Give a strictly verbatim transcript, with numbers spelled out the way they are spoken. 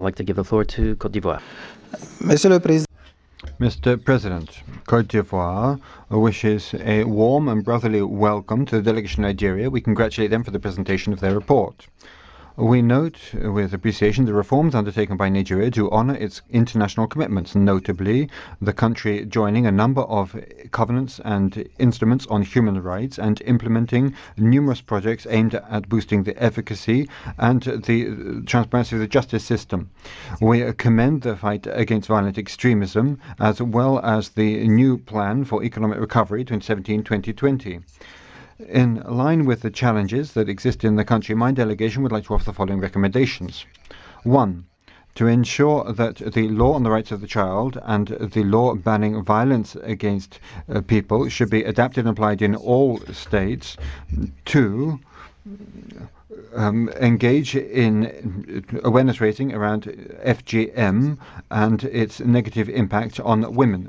like to give the floor to Côte d'Ivoire. Monsieur le Président, Mister President, Côte d'Ivoire wishes a warm and brotherly welcome to the delegation of Nigeria. We congratulate them for the presentation of their report. We note with appreciation the reforms undertaken by Nigeria to honor its international commitments, notably the country joining a number of covenants and instruments on human rights and implementing numerous projects aimed at boosting the efficacy and the transparency of the justice system. We commend the fight against violent extremism as well as the new plan for economic recovery twenty seventeen to twenty twenty. In line with the challenges that exist in the country, my delegation would like to offer the following recommendations. One, to ensure that the law on the rights of the child and the law banning violence against uh, people should be adapted and applied in all states. Two, um, engage in awareness raising around F G M and its negative impact on women.